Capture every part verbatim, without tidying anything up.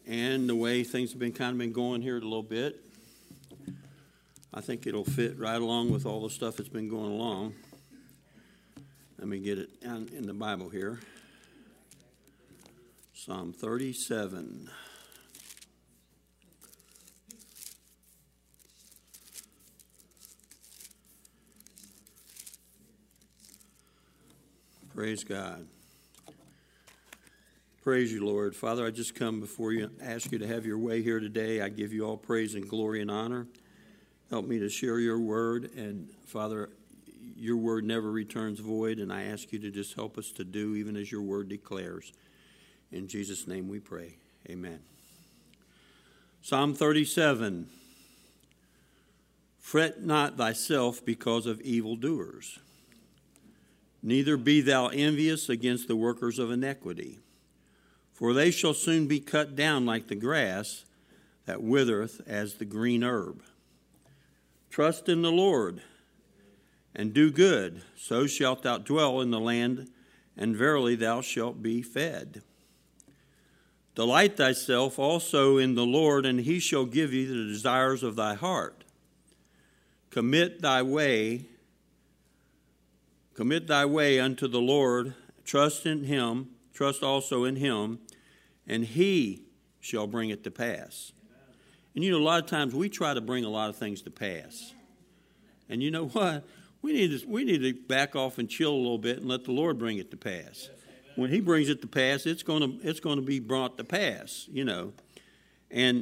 And the way things have been kind of been going here a little bit, I think it'll fit right along with all the stuff that's been going along. Let me get it in the Bible here. Psalm thirty-seven. Praise God. Praise you, Lord. Father, I just come before you and ask you to have your way here today. I give you all praise and glory and honor. Help me to share your word. And, Father, your word never returns void, and I ask you to just help us to do even as your word declares. In Jesus' name we pray. Amen. Psalm thirty-seven. Fret not thyself because of evildoers, neither be thou envious against the workers of iniquity. For they shall soon be cut down like the grass that withereth as the green herb. Trust in the Lord, and do good, so shalt thou dwell in the land, and verily thou shalt be fed. Delight thyself also in the Lord, and he shall give thee the desires of thy heart. Commit thy way, commit thy way unto the Lord, trust in him, trust also in him, and he shall bring it to pass. And you know, a lot of times we try to bring a lot of things to pass. And you know what? We need to, we need to back off and chill a little bit and let the Lord bring it to pass. When he brings it to pass, it's going to it's going to be brought to pass, you know. And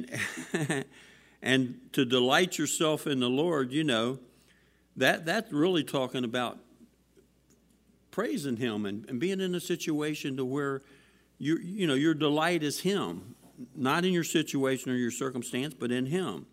and to delight yourself in the Lord, you know, that that's really talking about praising him and, and being in a situation to where you you know your delight is him, not in your situation or your circumstance, but in him.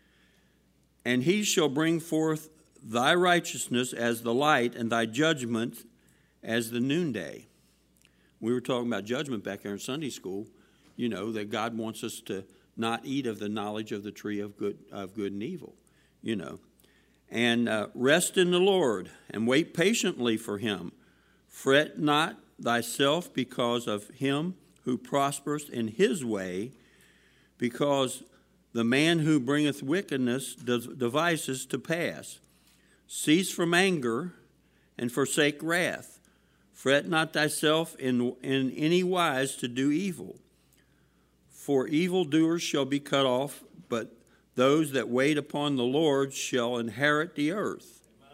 And he shall bring forth thy righteousness as the light, and thy judgment as the noonday. We were talking about judgment back there in Sunday school, you know, that God wants us to not eat of the knowledge of the tree of good of good and evil, you know. And uh, rest in the Lord, and wait patiently for him. Fret not thyself because of him who prospereth in his way, because the man who bringeth wickedness devices to pass. Cease from anger and forsake wrath. Fret not thyself in, in any wise to do evil. For evildoers shall be cut off, but those that wait upon the Lord shall inherit the earth.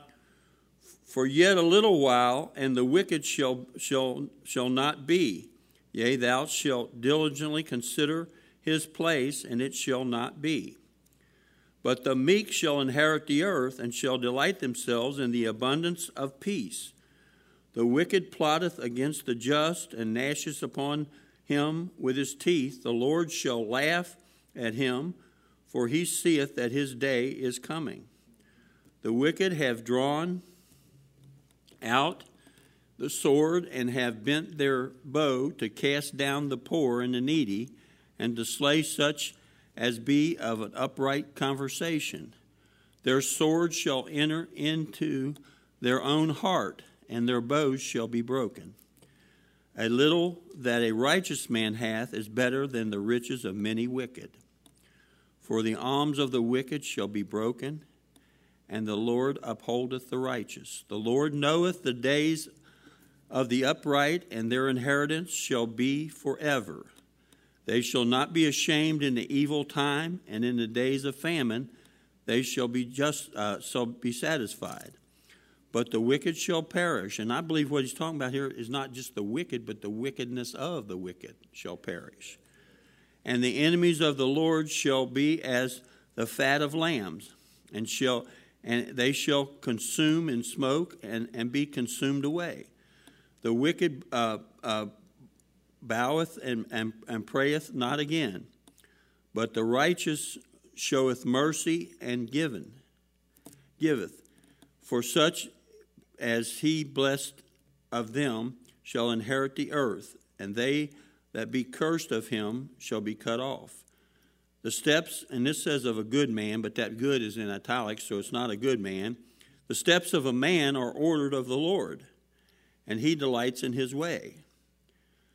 For yet a little while, and the wicked shall shall shall not be. Yea, thou shalt diligently consider his place, and it shall not be. But the meek shall inherit the earth, and shall delight themselves in the abundance of peace. The wicked plotteth against the just, and gnasheth upon him with his teeth. The Lord shall laugh at him, for he seeth that his day is coming. The wicked have drawn out the sword, and have bent their bow to cast down the poor and the needy, and to slay such as be of an upright conversation. Their swords shall enter into their own heart, and their bows shall be broken. A little that a righteous man hath is better than the riches of many wicked. For the alms of the wicked shall be broken, and the Lord upholdeth the righteous. The Lord knoweth the days of the upright, and their inheritance shall be forever. They shall not be ashamed in the evil time, and in the days of famine they shall be just uh, shall be satisfied. But the wicked shall perish. And I believe what he's talking about here is not just the wicked, but the wickedness of the wicked shall perish. And the enemies of the Lord shall be as the fat of lambs, and shall and they shall consume in smoke, and, and be consumed away. The wicked uh, uh, boweth and, and, and prayeth not again, but the righteous showeth mercy and given, giveth. For such as he blessed of them shall inherit the earth, and they that be cursed of him shall be cut off. The steps, and this says of a good man, but that good is in italics, so it's not a good man. The steps of a man are ordered of the Lord, and he delights in his way.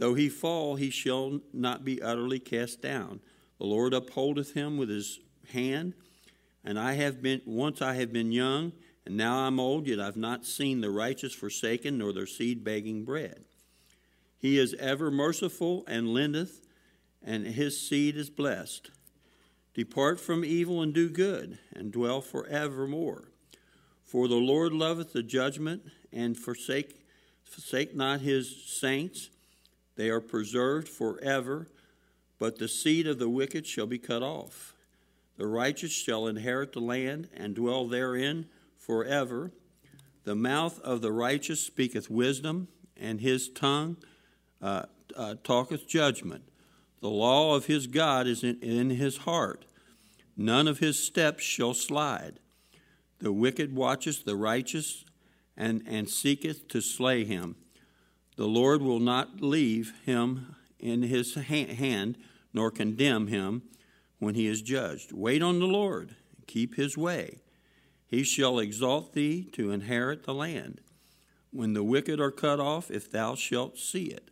Though he fall, he shall not be utterly cast down. The Lord upholdeth him with his hand. And I have been, once I have been young, and now I'm old, yet I've not seen the righteous forsaken, nor their seed begging bread. He is ever merciful and lendeth, and his seed is blessed. Depart from evil and do good, and dwell forevermore. For the Lord loveth the judgment, and forsake, forsake not his saints. They are preserved forever, but the seed of the wicked shall be cut off. The righteous shall inherit the land, and dwell therein forever. The mouth of the righteous speaketh wisdom, and his tongue uh, uh, talketh judgment. The law of his God is in, in his heart. None of his steps shall slide. The wicked watcheth the righteous, and, and seeketh to slay him. The Lord will not leave him in his hand, nor condemn him when he is judged. Wait on the Lord, keep his way. He shall exalt thee to inherit the land. When the wicked are cut off, if thou shalt see it.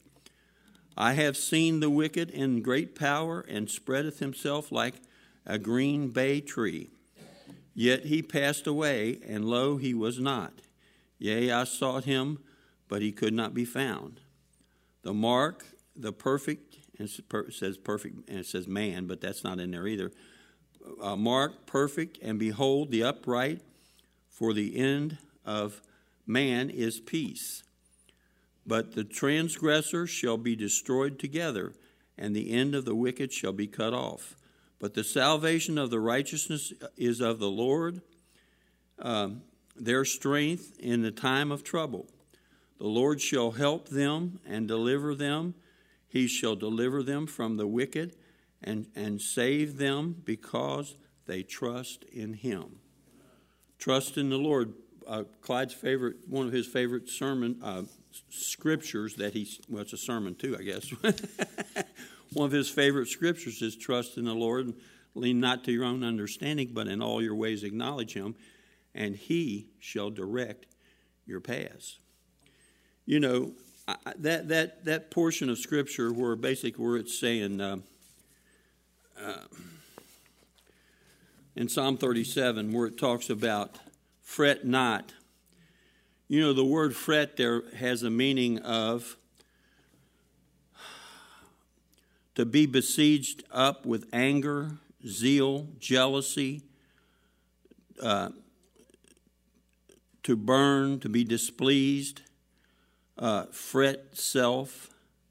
I have seen the wicked in great power, and spreadeth himself like a green bay tree. Yet he passed away, and lo, he was not. Yea, I sought him, but he could not be found. The mark, the perfect, and it says perfect, and it says man, but that's not in there either. Uh, mark, perfect, and behold, the upright, for the end of man is peace. But the transgressor shall be destroyed together, and the end of the wicked shall be cut off. But the salvation of the righteousness is of the Lord, um, their strength in the time of trouble. The Lord shall help them and deliver them. He shall deliver them from the wicked and, and save them because they trust in him. Trust in the Lord. Uh, Clyde's favorite, one of his favorite sermon uh, scriptures that he, well, it's a sermon too, I guess. One of his favorite scriptures is trust in the Lord and lean not to your own understanding, but in all your ways acknowledge him, and he shall direct your paths. You know, I, that that that portion of scripture where basically where it's saying uh, uh, in Psalm thirty-seven, where it talks about fret not. You know, the word fret there has a meaning of to be besieged up with anger, zeal, jealousy, uh, to burn, to be displeased, uh, fret self.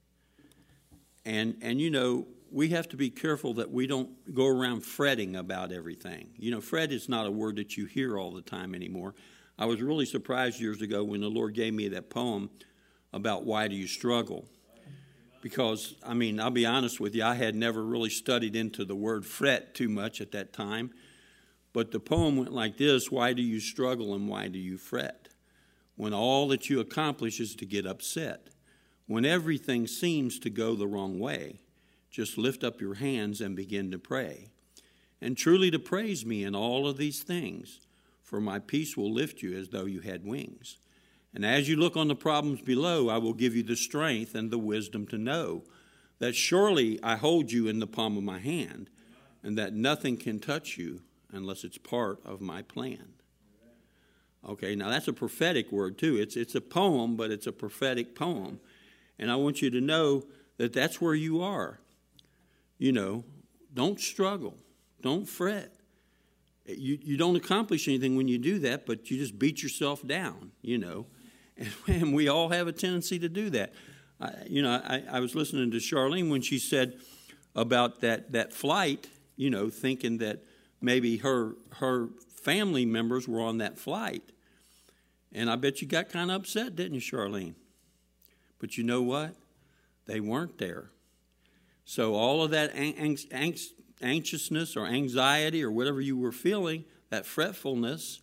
And, and, you know, we have to be careful that we don't go around fretting about everything. You know, fret is not a word that you hear all the time anymore. I was really surprised years ago when the Lord gave me that poem about why do you struggle. Because, I mean, I'll be honest with you, I had never really studied into the word fret too much at that time. But the poem went like this: why do you struggle and why do you fret? When all that you accomplish is to get upset. When everything seems to go the wrong way, just lift up your hands and begin to pray. And truly to praise me in all of these things, for my peace will lift you as though you had wings. And as you look on the problems below, I will give you the strength and the wisdom to know that surely I hold you in the palm of my hand, and that nothing can touch you unless it's part of my plan. Okay, now that's a prophetic word too. It's it's a poem, but it's a prophetic poem. And I want you to know that that's where you are. You know, don't struggle. Don't fret. You, you don't accomplish anything when you do that, but you just beat yourself down, you know. And, and we all have a tendency to do that. I, you know, I, I was listening to Charlene when she said about that, that flight, you know, thinking that maybe her her family members were on that flight. And I bet you got kind of upset, didn't you, Charlene? But you know what? They weren't there. So all of that ang- ang- anxiousness or anxiety or whatever you were feeling, that fretfulness,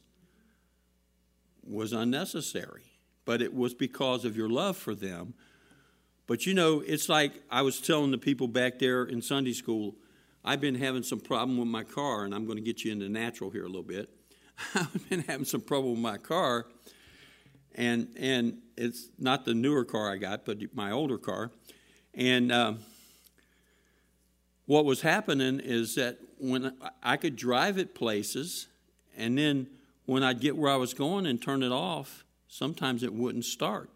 was unnecessary. But it was because of your love for them. But you know, it's like I was telling the people back there in Sunday school, I've been having some problem with my car, and I'm going to get you into natural here a little bit. I've been having some trouble with my car, and and it's not the newer car I got, but my older car. And um, what was happening is that when I could drive it places, and then when I'd get where I was going and turn it off, sometimes it wouldn't start.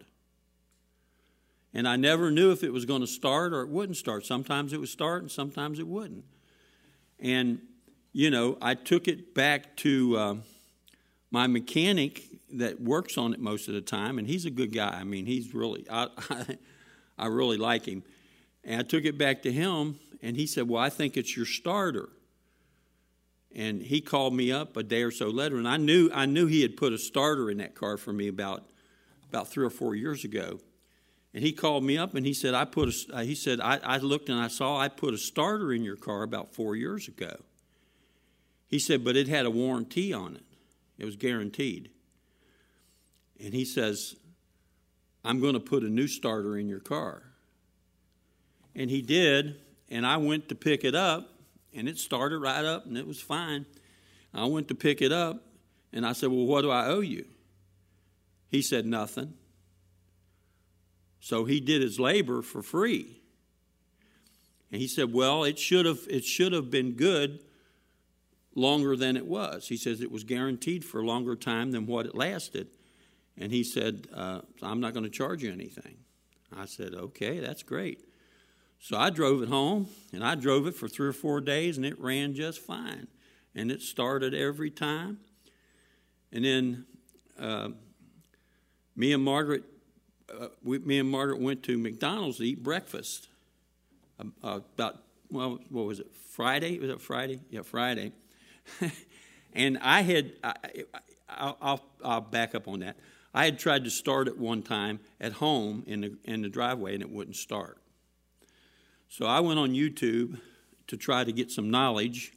And I never knew if it was going to start or it wouldn't start. Sometimes it would start and sometimes it wouldn't. And, you know, I took it back to uh, my mechanic that works on it most of the time, and he's a good guy. I mean, he's really, I, I, I really like him. And I took it back to him, and he said, well, I think it's your starter. And he called me up a day or so later, and I knew I knew he had put a starter in that car for me about about three or four years ago. And he called me up and he said, I put a, he said, I, I looked and I saw I put a starter in your car about four years ago. He said, but it had a warranty on it. It was guaranteed. And he says, I'm going to put a new starter in your car. And he did, and I went to pick it up, and it started right up, and it was fine. I went to pick it up, and I said, well, what do I owe you? He said, nothing. So he did his labor for free. And he said, well, it should have it should have been good longer than it was. He says it was guaranteed for a longer time than what it lasted. And he said, uh, I'm not going to charge you anything. I said, okay, that's great. So I drove it home, and I drove it for three or four days, and it ran just fine. And it started every time. And then uh, me and Margaret, uh, we, me and Margaret went to McDonald's to eat breakfast. Uh, about, well, what was it, Friday? Was it Friday? Yeah, Friday. And I had, I, I, I'll, I'll back up on that. I had tried to start it one time at home in the, in the driveway, and it wouldn't start. So I went on YouTube to try to get some knowledge.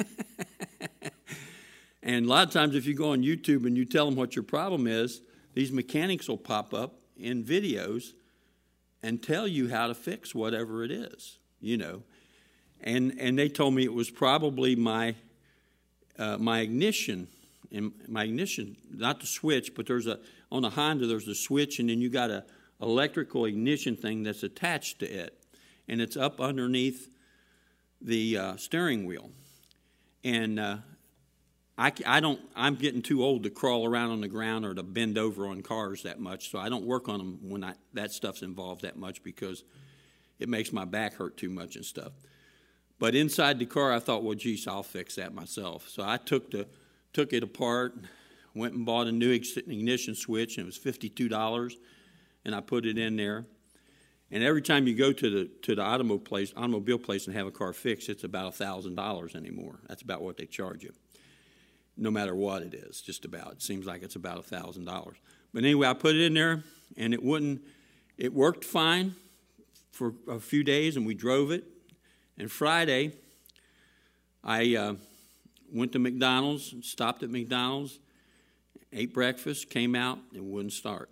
And a lot of times if you go on YouTube and you tell them what your problem is, these mechanics will pop up in videos and tell you how to fix whatever it is, you know. And and they told me it was probably my uh, my ignition, and my ignition, not the switch, but there's a, on a Honda there's a switch, and then you got a electrical ignition thing that's attached to it. And it's up underneath the uh, steering wheel. And uh, I, I don't, I'm getting too old to crawl around on the ground or to bend over on cars that much, so I don't work on them when I, that stuff's involved that much because it makes my back hurt too much and stuff. But inside the car, I thought, well, geez, I'll fix that myself. So I took the took it apart, went and bought a new ignition switch, and it was fifty-two dollars, and I put it in there. And every time you go to the to the automobile place, automobile place and have a car fixed, it's about one thousand dollars anymore. That's about what they charge you, no matter what it is, just about. It seems like it's about one thousand dollars. But anyway, I put it in there, and it wouldn't. It worked fine for a few days, and we drove it. And Friday, I uh, went to McDonald's, stopped at McDonald's, ate breakfast, came out, it wouldn't start.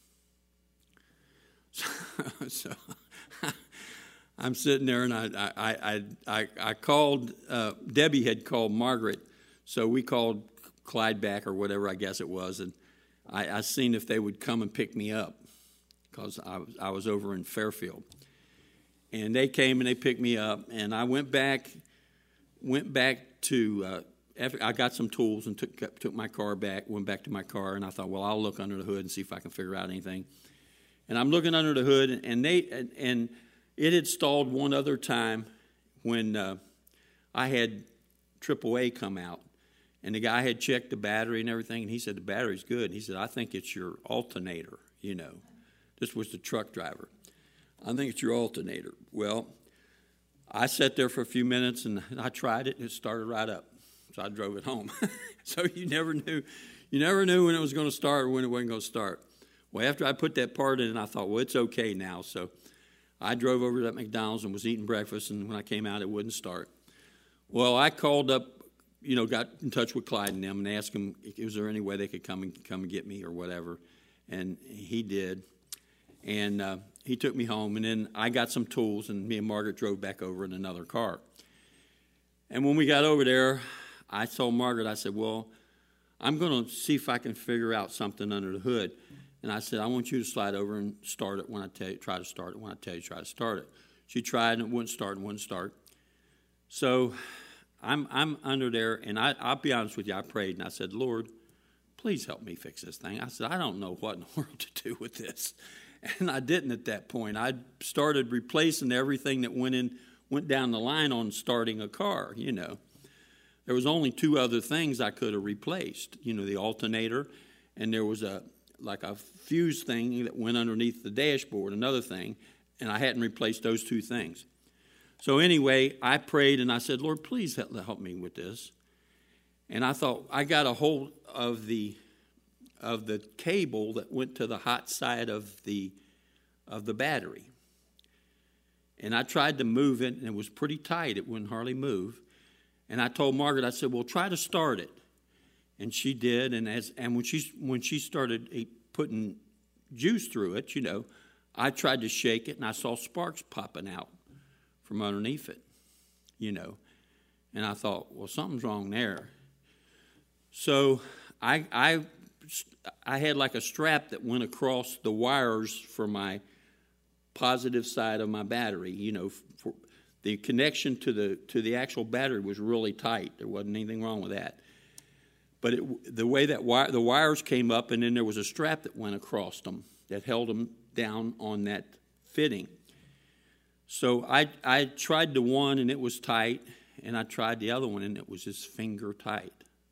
So, so I'm sitting there, and I I I I, I called. Uh, Debbie had called Margaret, so we called Clyde back or whatever I guess it was, and I, I seen if they would come and pick me up because I was I was over in Fairfield, and they came and they picked me up, and I went back went back to. Uh, after I got some tools and took took my car back, went back to my car, and I thought, well, I'll look under the hood and see if I can figure out anything. And I'm looking under the hood, and they and, and it had stalled one other time when uh, I had triple A come out, and the guy had checked the battery and everything, and he said the battery's good. He said, I think it's your alternator. You know, this was the truck driver. I think it's your alternator. Well, I sat there for a few minutes, and I tried it, and it started right up. So I drove it home. So you never knew, you never knew when it was going to start or when it wasn't going to start. Well, after I put that part in, I thought, well, it's okay now. So I drove over to that McDonald's and was eating breakfast, and when I came out, it wouldn't start. Well, I called up, you know, got in touch with Clyde and them and asked them, was there any way they could come and come and get me or whatever? And he did. And uh, he took me home, and then I got some tools, and me and Margaret drove back over in another car. And when we got over there, I told Margaret, I said, well, I'm going to see if I can figure out something under the hood. And I said, I want you to slide over and start it when I tell you, try to start it when I tell you try to start it. She tried and it wouldn't start and wouldn't start. So I'm I'm under there, and I, I'll be honest with you, I prayed, and I said, Lord, please help me fix this thing. I said, I don't know what in the world to do with this. And I didn't at that point. I started replacing everything that went in, went down the line on starting a car, you know. There was only two other things I could have replaced, you know, the alternator, and there was a like a fuse thing that went underneath the dashboard, another thing, and I hadn't replaced those two things. So anyway, I prayed and I said, Lord, please help me with this. And I thought, I got a hold of the of the cable that went to the hot side of the of the battery. And I tried to move it, and it was pretty tight. It wouldn't hardly move. And I told Margaret, I said, well, try to start it. And she did, and as and when she when she started putting juice through it, you know, I tried to shake it, and I saw sparks popping out from underneath it, you know. And I thought, well, something's wrong there. So I I I had like a strap that went across the wires for my positive side of my battery, you know. For the connection to the to the actual battery was really tight. There wasn't anything wrong with that. But it, the way that wire, the wires came up, and then there was a strap that went across them that held them down on that fitting. So I I tried the one, and it was tight, and I tried the other one, and it was just finger tight.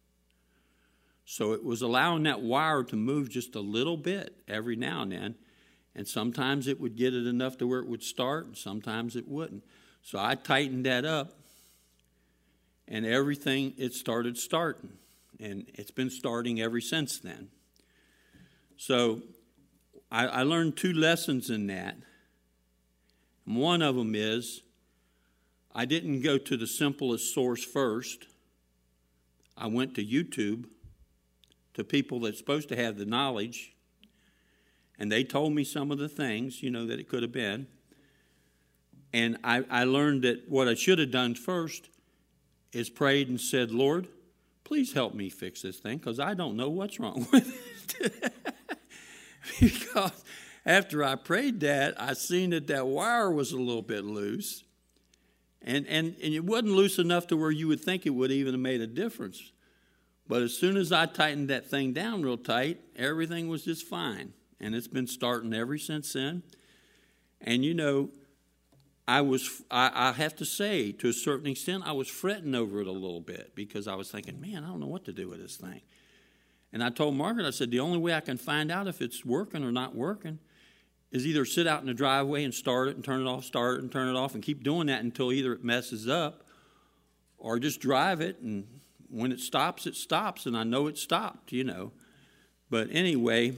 So it was allowing that wire to move just a little bit every now and then, and sometimes it would get it enough to where it would start, and sometimes it wouldn't. So I tightened that up, and everything, it started starting. And it's been starting ever since then. So I, I learned two lessons in that. And one of them is I didn't go to the simplest source first. I went to YouTube, to people that's supposed to have the knowledge. And they told me some of the things, you know, that it could have been. And I, I learned that what I should have done first is prayed and said, Lord, please help me fix this thing, because I don't know what's wrong with it. Because after I prayed that, I seen that that wire was a little bit loose. And, and, and it wasn't loose enough to where you would think it would even have made a difference. But as soon as I tightened that thing down real tight, everything was just fine. And it's been starting ever since then. And, you know, I was, I, I have to say, to a certain extent, I was fretting over it a little bit because I was thinking, man, I don't know what to do with this thing. And I told Margaret, I said, the only way I can find out if it's working or not working is either sit out in the driveway and start it and turn it off, start it and turn it off, and keep doing that until either it messes up, or just drive it, and when it stops, it stops, and I know it stopped, you know. But anyway,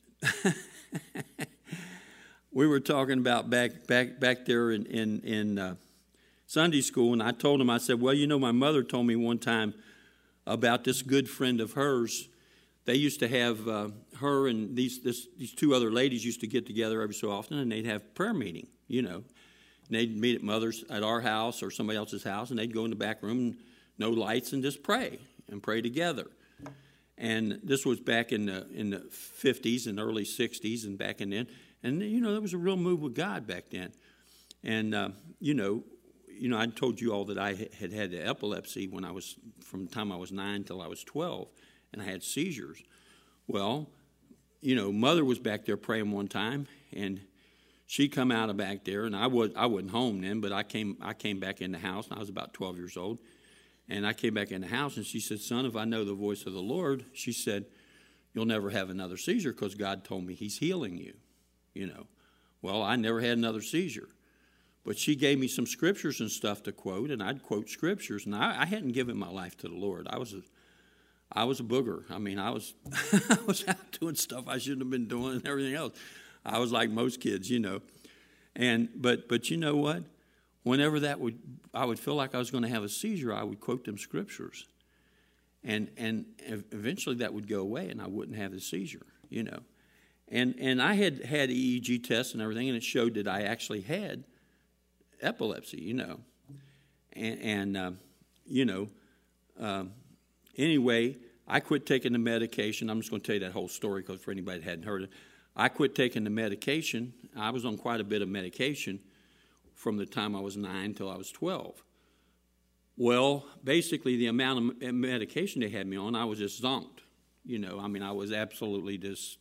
we were talking about back back back there in in, in uh, Sunday school, and I told him, I said, well, you know, my mother told me one time about this good friend of hers. They used to have uh, her and these this, these two other ladies used to get together every so often, and they'd have prayer meeting, you know. And they'd meet at mother's, at our house or somebody else's house, and they'd go in the back room, and no lights, and just pray and pray together. And this was back in the in the fifties and early sixties, and back in then. And, you know, there was a real move with God back then. And, uh, you know, you know, I told you all that I had had epilepsy when I was, from the time I was nine till I was twelve, and I had seizures. Well, you know, Mother was back there praying one time, and she come out of back there, and I, was, I wasn't home then, but I came I came back in the house, and I was about twelve years old. And I came back in the house, and she said, son, if I know the voice of the Lord, she said, you'll never have another seizure because God told me he's healing you. You know, well, I never had another seizure. But she gave me some scriptures and stuff to quote, and I'd quote scriptures. And I, I hadn't given my life to the Lord. I was a, I was a booger. I mean, I was, I was out doing stuff I shouldn't have been doing and everything else. I was like most kids, you know. And but but you know what? Whenever that would, I would feel like I was going to have a seizure, I would quote them scriptures, and and eventually that would go away, and I wouldn't have the seizure, you know. And and I had had E E G tests and everything, and it showed that I actually had epilepsy, you know. And, and uh, you know, um, anyway, I quit taking the medication. I'm just going to tell you that whole story because for anybody that hadn't heard it, I quit taking the medication. I was on quite a bit of medication from the time I was nine till I was twelve. Well, basically the amount of medication they had me on, I was just zonked. You know, I mean, I was absolutely just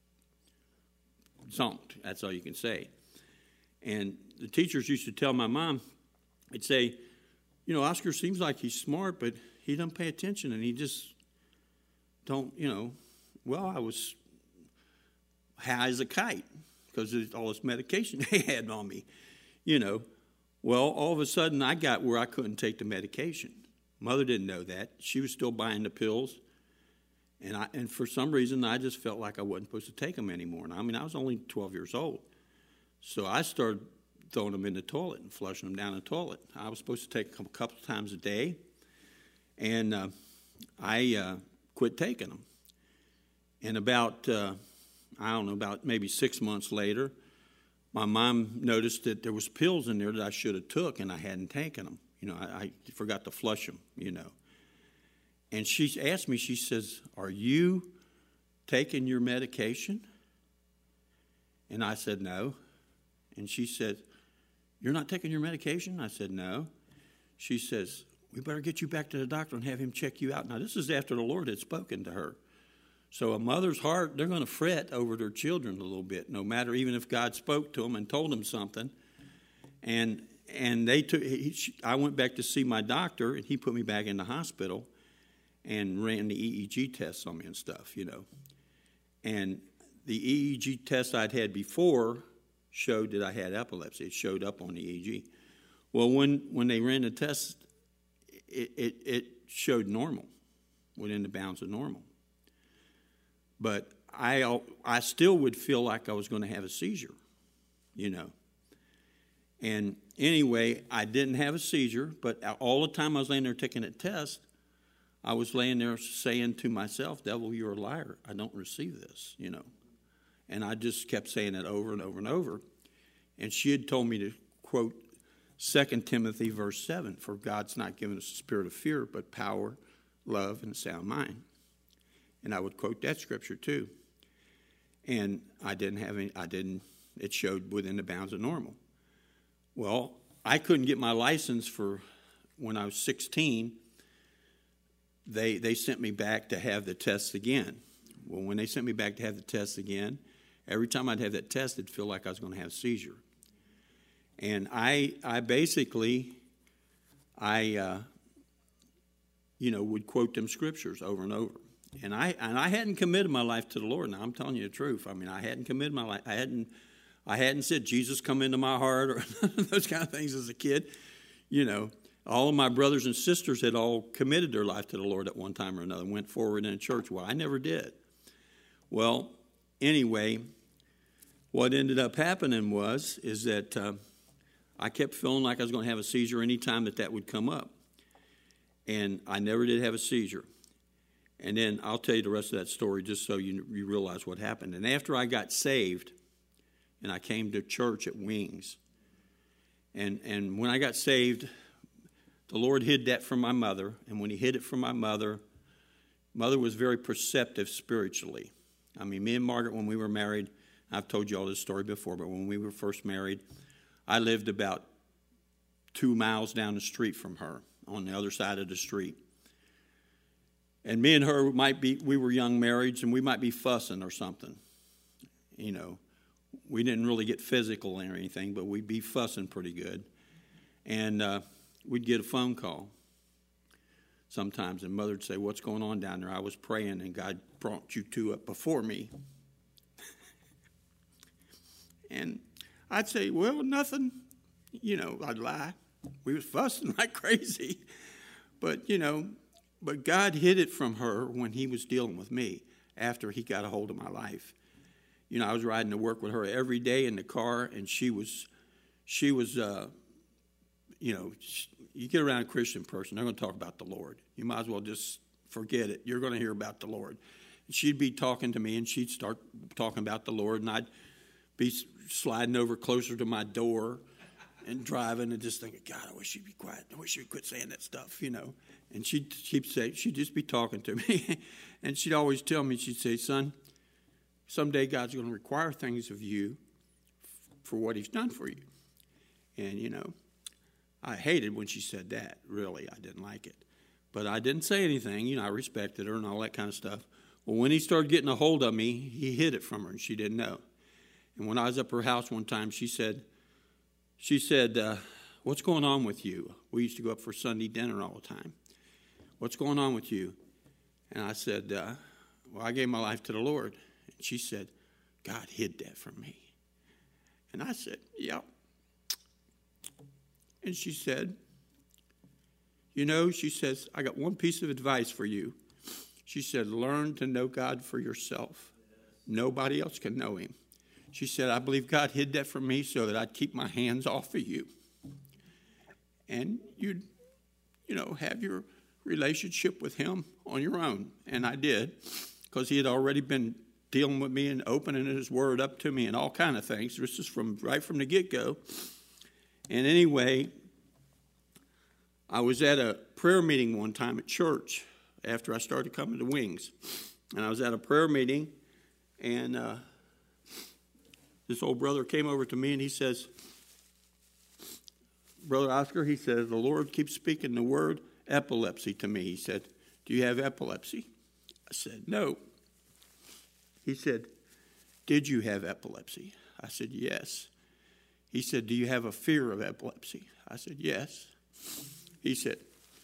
zonked. That's all you can say. And the teachers used to tell my mom, they'd say, you know, Oscar seems like he's smart, but he doesn't pay attention, and he just don't, you know. Well, I was high as a kite because of all this medication they had on me, you know. Well, all of a sudden, I got where I couldn't take the medication. Mother didn't know that. She was still buying the pills. And I, and for some reason, I just felt like I wasn't supposed to take them anymore. And I mean, I was only twelve years old. So I started throwing them in the toilet and flushing them down the toilet. I was supposed to take them a couple times a day. And uh, I uh, quit taking them. And about, uh, I don't know, about maybe six months later, my mom noticed that there was pills in there that I should have took, and I hadn't taken them. You know, I, I forgot to flush them, you know. And she asked me, she says, are you taking your medication? And I said, no. And she said, you're not taking your medication? I said, no. She says, we better get you back to the doctor and have him check you out. Now, this is after the Lord had spoken to her. So a mother's heart, they're going to fret over their children a little bit, no matter, even if God spoke to them and told them something. And and they took. He, I went back to see my doctor, and he put me back in the hospital and ran the E E G tests on me and stuff, you know. And the E E G test I'd had before showed that I had epilepsy. It showed up on the E E G. Well, when, when they ran the test, it, it, it showed normal, within the bounds of normal. But I, I still would feel like I was going to have a seizure, you know. And anyway, I didn't have a seizure, but all the time I was laying there taking a test, I was laying there saying to myself, devil, you're a liar. I don't receive this, you know. And I just kept saying it over and over and over. And she had told me to quote Second Timothy verse seven, for God's not given us a spirit of fear, but power, love, and a sound mind. And I would quote that scripture too. And I didn't have any, I didn't, it showed within the bounds of normal. Well, I couldn't get my license for when I was sixteen. They they sent me back to have the test again. Well, when they sent me back to have the test again, every time I'd have that test, it'd feel like I was going to have a seizure. And I I basically, I, uh, you know, would quote them scriptures over and over. And I and I hadn't committed my life to the Lord. Now, I'm telling you the truth. I mean, I hadn't committed my life. I hadn't I hadn't said, Jesus, come into my heart, or those kind of things as a kid. You know, all of my brothers and sisters had all committed their life to the Lord at one time or another, went forward in a church. Well, I never did. Well, anyway, what ended up happening was is that uh, I kept feeling like I was going to have a seizure any time that that would come up. And I never did have a seizure. And then I'll tell you the rest of that story just so you, you realize what happened. And after I got saved, and I came to church at Wings, and, and when I got saved, the Lord hid that from my mother. And when he hid it from my mother, mother was very perceptive spiritually. I mean, me and Margaret, when we were married, I've told you all this story before, but when we were first married, I lived about two miles down the street from her, on the other side of the street. And me and her might be, we were young marrieds, and we might be fussing or something. You know, we didn't really get physical or anything, but we'd be fussing pretty good. And uh, we'd get a phone call sometimes, and Mother would say, what's going on down there? I was praying, and God brought you two up before me. And I'd say, well, nothing. You know, I'd lie. We was fussing like crazy. But, you know, but God hid it from her when he was dealing with me after he got a hold of my life. You know, I was riding to work with her every day in the car, and she was, she was, uh, you know, you get around a Christian person, they're going to talk about the Lord. You might as well just forget it. You're going to hear about the Lord. And she'd be talking to me, and she'd start talking about the Lord, and I'd be sliding over closer to my door and driving and just thinking, God, I wish you'd be quiet. I wish you'd quit saying that stuff, you know. And she'd, she'd say, she'd just be talking to me. And she'd always tell me, she'd say, son, someday God's going to require things of you for what he's done for you. And, you know, I hated when she said that. Really, I didn't like it. But I didn't say anything. You know, I respected her and all that kind of stuff. Well, when he started getting a hold of me, he hid it from her, and she didn't know. And when I was up her house one time, she said, she said, uh, what's going on with you? We used to go up for Sunday dinner all the time. What's going on with you? And I said, uh, well, I gave my life to the Lord. And she said, God hid that from me. And I said, yep. And she said, you know, she says, I got one piece of advice for you. She said, learn to know God for yourself. Nobody else can know him. She said, I believe God hid that from me so that I'd keep my hands off of you. And you'd, you know, have your relationship with him on your own. And I did, because he had already been dealing with me and opening his word up to me and all kind of things. This is from right from the get-go. And anyway, I was at a prayer meeting one time at church after I started coming to Wings. And I was at a prayer meeting, and uh, this old brother came over to me, and he says, Brother Oscar, he says, the Lord keeps speaking the word epilepsy to me. He said, do you have epilepsy? I said, no. He said, did you have epilepsy? I said, yes. He said, do you have a fear of epilepsy? I said, yes. He said,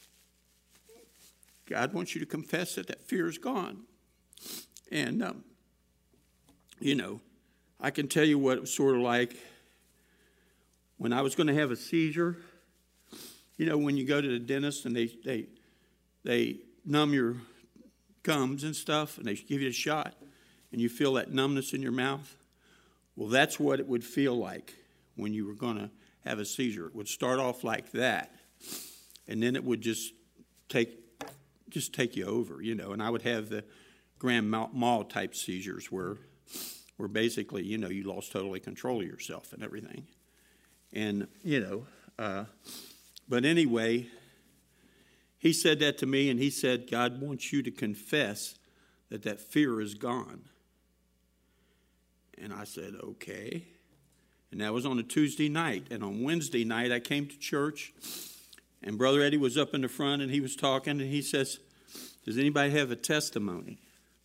God wants you to confess that that fear is gone. And, um, you know, I can tell you what it was sort of like when I was going to have a seizure. You know, when you go to the dentist and they, they, they numb your gums and stuff, and they give you a shot, and you feel that numbness in your mouth. Well, that's what it would feel like when you were going to have a seizure. It would start off like that, and then it would just take just take you over, you know. And I would have the grand mal type seizures where, where basically, you know, you lost totally control of yourself and everything. And, you know, uh, but anyway, he said that to me, and he said, God wants you to confess that that fear is gone. And I said, okay. And that was on a Tuesday night. And on Wednesday night, I came to church, and Brother Eddie was up in the front, and he was talking, and he says, does anybody have a testimony?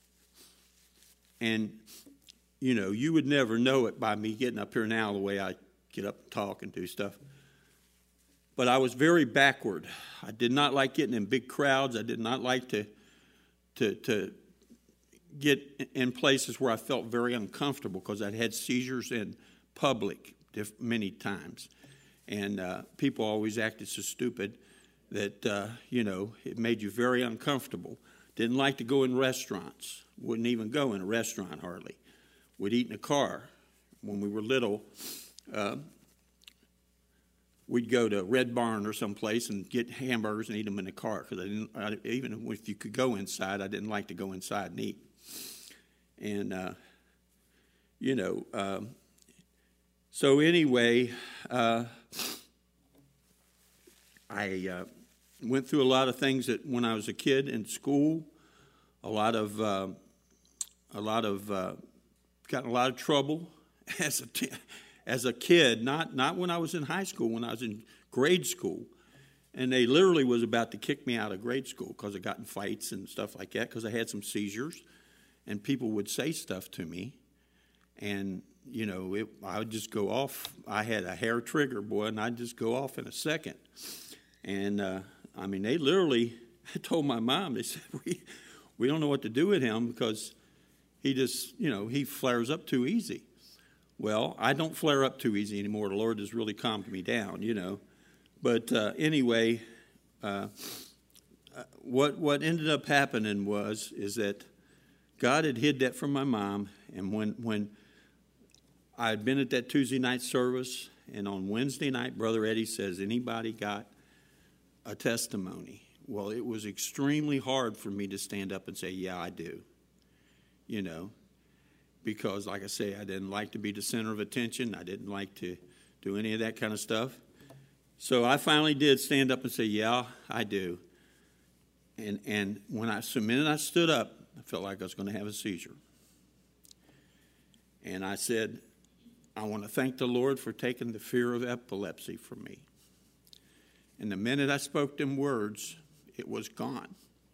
And, you know, you would never know it by me getting up here now the way I get up and talk and do stuff. But I was very backward. I did not like getting in big crowds. I did not like to, to, to get in places where I felt very uncomfortable, because I'd had seizures in public many times. And uh, people always acted so stupid that, uh, you know, it made you very uncomfortable. Didn't like to go in restaurants. Wouldn't even go in a restaurant hardly. Would eat in a car. When we were little, uh, we'd go to Red Barn or someplace and get hamburgers and eat them in the car, because I didn't. I, even if you could go inside, I didn't like to go inside and eat. And uh, you know, um, so anyway, uh, I uh, went through a lot of things that when I was a kid in school, a lot of, uh, a lot of, uh, got in a lot of trouble as a t- as a kid. Not not when I was in high school, when I was in grade school, and they literally was about to kick me out of grade school because I got in fights and stuff like that, because I had some seizures, and people would say stuff to me, and you know, it, I would just go off. I had a hair trigger, boy, and I'd just go off in a second. And, uh, I mean, they literally told my mom, they said, we, we don't know what to do with him, because he just, you know, he flares up too easy. Well, I don't flare up too easy anymore. The Lord has really calmed me down, you know. But uh, anyway, uh, what what ended up happening was is that God had hid that from my mom, and when when I had been at that Tuesday night service, and on Wednesday night, Brother Eddie says, anybody got a testimony? Well, it was extremely hard for me to stand up and say, yeah, I do, you know, because, like I say, I didn't like to be the center of attention. I didn't like to do any of that kind of stuff. So I finally did stand up and say, yeah, I do. And and when I, so the minute I stood up, I felt like I was going to have a seizure. And I said, I want to thank the Lord for taking the fear of epilepsy from me. And the minute I spoke them words, it was gone.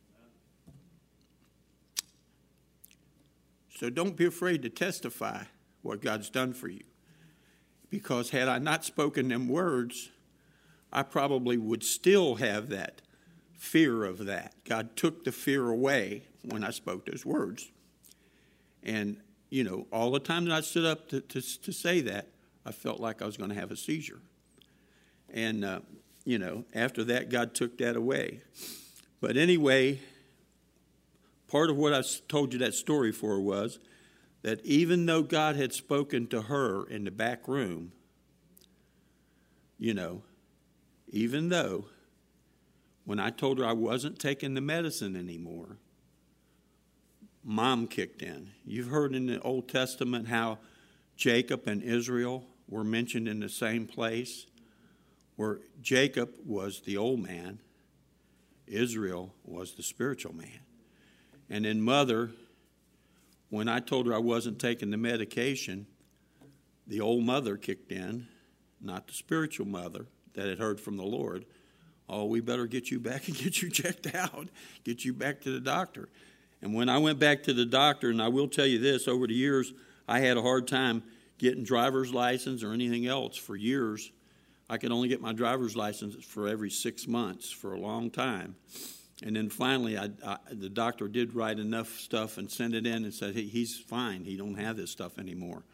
So don't be afraid to testify what God's done for you. Because had I not spoken them words, I probably would still have that fear of that. God took the fear away when I spoke those words. And, you know, all the time that I stood up to, to, to say that, I felt like I was going to have a seizure. And, uh, you know, after that, God took that away. But anyway, part of what I told you that story for was that even though God had spoken to her in the back room, you know, even though when I told her I wasn't taking the medicine anymore, Mom kicked in. You've heard in the Old Testament how Jacob and Israel were mentioned in the same place, where Jacob was the old man, Israel was the spiritual man. And then Mother, when I told her I wasn't taking the medication, the old mother kicked in, not the spiritual mother that had heard from the Lord. Oh, we better get you back and get you checked out, get you back to the doctor. And when I went back to the doctor, and I will tell you this, over the years, I had a hard time getting driver's license or anything else for years. I could only get my driver's license for every six months for a long time. And then finally, I, I, the doctor did write enough stuff and send it in and said, hey, he's fine. He don't have this stuff anymore.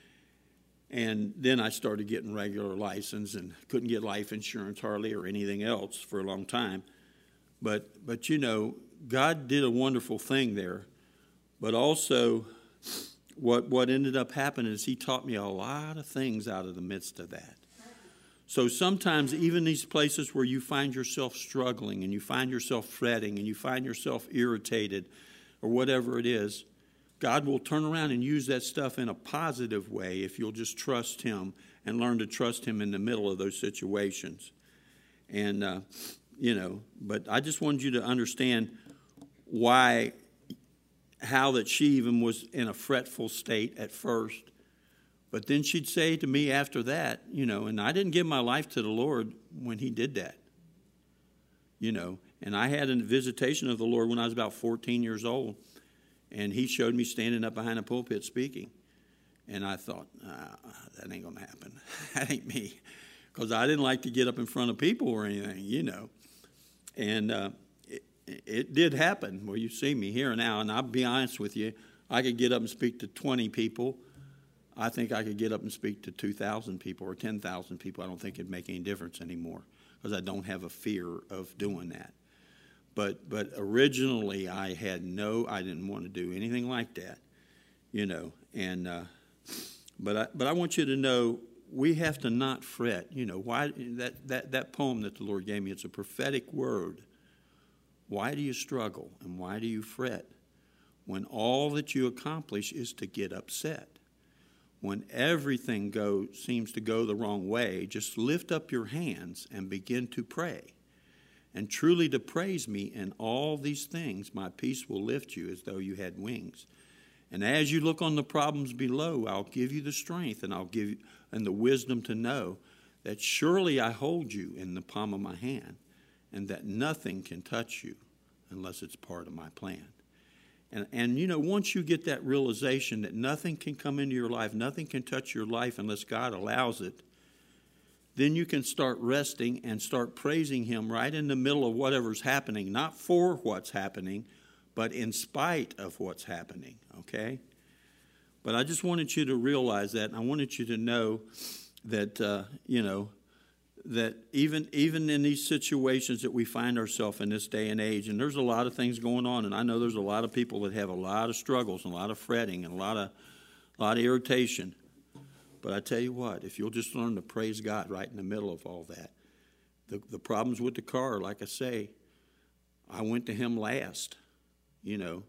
And then I started getting regular license and couldn't get life insurance hardly or anything else for a long time. But, but you know, God did a wonderful thing there. But also, what, what ended up happening is he taught me a lot of things out of the midst of that. So sometimes even these places where you find yourself struggling and you find yourself fretting and you find yourself irritated or whatever it is, God will turn around and use that stuff in a positive way if you'll just trust him and learn to trust him in the middle of those situations. And, uh, you know, but I just wanted you to understand why, how that she even was in a fretful state at first. But then she'd say to me after that, you know, and I didn't give my life to the Lord when he did that. You know, and I had a visitation of the Lord when I was about fourteen years old. And he showed me standing up behind a pulpit speaking. And I thought, ah, that ain't going to happen. That ain't me. Because I didn't like to get up in front of people or anything, you know. And uh, it, it did happen. Well, you see me here now. And I'll be honest with you, I could get up and speak to twenty people. I think I could get up and speak to two thousand people or ten thousand people. I don't think it'd make any difference anymore because I don't have a fear of doing that. But but originally I had no, I didn't want to do anything like that, you know. And uh, but I but I want you to know we have to not fret. You know why that that that poem that the Lord gave me. It's a prophetic word. Why do you struggle and why do you fret when all that you accomplish is to get upset? When everything go, seems to go the wrong way, just lift up your hands and begin to pray. And truly to praise me in all these things, my peace will lift you as though you had wings. And as you look on the problems below, I'll give you the strength and I'll give you and the wisdom to know that surely I hold you in the palm of my hand and that nothing can touch you unless it's part of my plan. And, and, you know, once you get that realization that nothing can come into your life, nothing can touch your life unless God allows it, then you can start resting and start praising him right in the middle of whatever's happening, not for what's happening, but in spite of what's happening, okay? But I just wanted you to realize that, and I wanted you to know that, uh, you know, that even even in these situations that we find ourselves in this day and age, and there's a lot of things going on, and I know there's a lot of people that have a lot of struggles and a lot of fretting and a lot of a lot of irritation. But I tell you what, if you'll just learn to praise God right in the middle of all that, the the problems with the car, like I say, I went to him last, you know,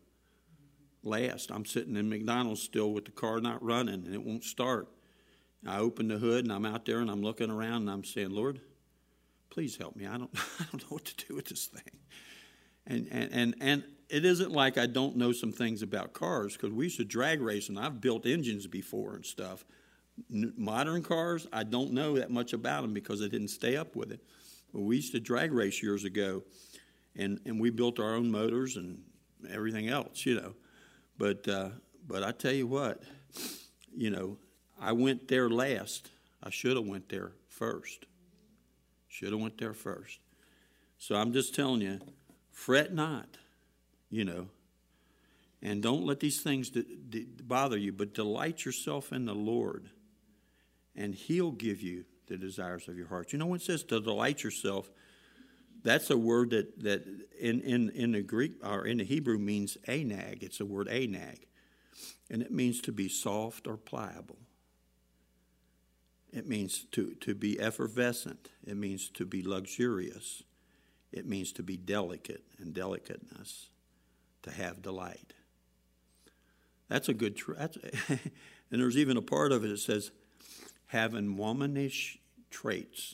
last. I'm sitting in McDonald's still with the car not running, and it won't start. I open the hood, and I'm out there, and I'm looking around, and I'm saying, Lord, please help me. I don't I don't know what to do with this thing. And and and, and it isn't like I don't know some things about cars, because we used to drag race, and I've built engines before and stuff. N- modern cars, I don't know that much about them because I didn't stay up with it. But we used to drag race years ago, and, and we built our own motors and everything else, you know. But uh, but I tell you what, you know, I went there last. I should have went there first. Should have went there first. So I'm just telling you, fret not, you know, and don't let these things d- d- bother you, but delight yourself in the Lord, and He'll give you the desires of your heart. You know, when it says to delight yourself, that's a word that, that in, in, in the Greek or in the Hebrew means anag. It's the word anag, and it means to be soft or pliable. It means to, to be effervescent. It means to be luxurious. It means to be delicate and delicateness, to have delight. That's a good, tr- that's, and there's even a part of it that says, having womanish traits.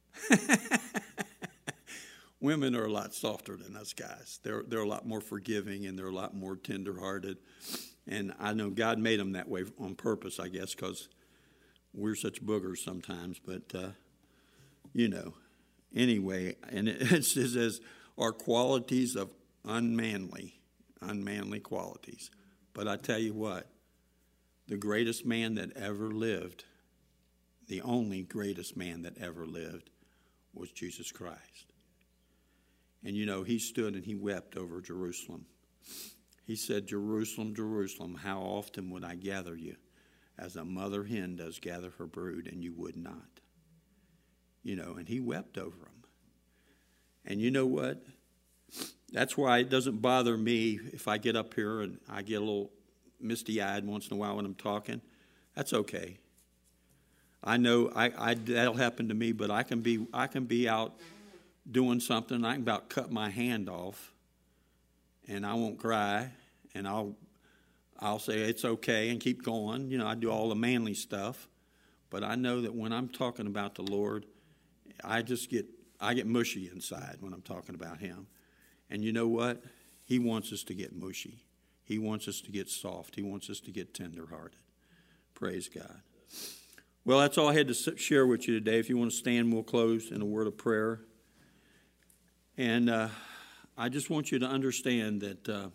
Women are a lot softer than us guys. They're, they're a lot more forgiving, and they're a lot more tenderhearted. And I know God made them that way on purpose, I guess, because we're such boogers sometimes. But, uh, you know. Anyway, and it says, are qualities of unmanly, unmanly qualities. But I tell you what, the greatest man that ever lived, the only greatest man that ever lived, was Jesus Christ. And you know, he stood and he wept over Jerusalem. He said, Jerusalem, Jerusalem, how often would I gather you, as a mother hen does gather her brood, and you would not. You know, and he wept over them. And you know what? That's why it doesn't bother me if I get up here and I get a little misty-eyed once in a while when I'm talking. That's okay. I know I, I that'll happen to me, but I can be I can be out doing something. I can about cut my hand off, and I won't cry, and I'll I'll say it's okay and keep going. You know, I do all the manly stuff, but I know that when I'm talking about the Lord, I just get, I get mushy inside when I'm talking about Him. And you know what? He wants us to get mushy. He wants us to get soft. He wants us to get tenderhearted. Praise God. Well, that's all I had to share with you today. If you want to stand, we'll close in a word of prayer. And uh, I just want you to understand that uh,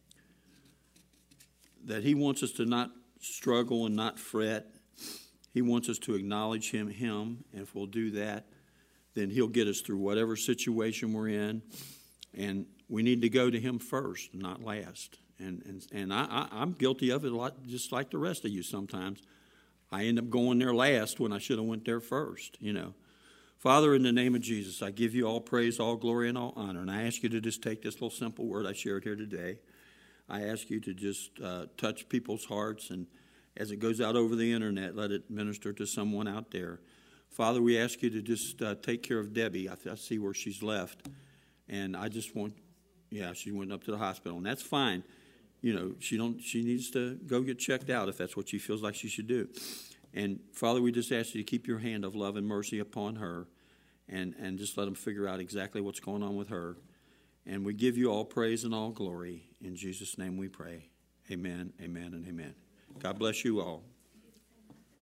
that He wants us to not struggle and not fret. He wants us to acknowledge Him, Him, and if we'll do that, then He'll get us through whatever situation we're in. And we need to go to Him first, not last. And and, and I, I, I'm guilty of it a lot, just like the rest of you sometimes. I end up going there last when I should have went there first, you know. Father, in the name of Jesus, I give you all praise, all glory, and all honor. And I ask you to just take this little simple word I shared here today. I ask you to just uh, touch people's hearts, and as it goes out over the internet, let it minister to someone out there. Father, we ask you to just uh, take care of Debbie. I, I see where she's left. And I just want, yeah, she went up to the hospital, and that's fine. You know, she don't. She needs to go get checked out if that's what she feels like she should do. And Father, we just ask you to keep your hand of love and mercy upon her, and, and just let them figure out exactly what's going on with her. And we give you all praise and all glory. In Jesus' name we pray. Amen, amen, and amen. God bless you all.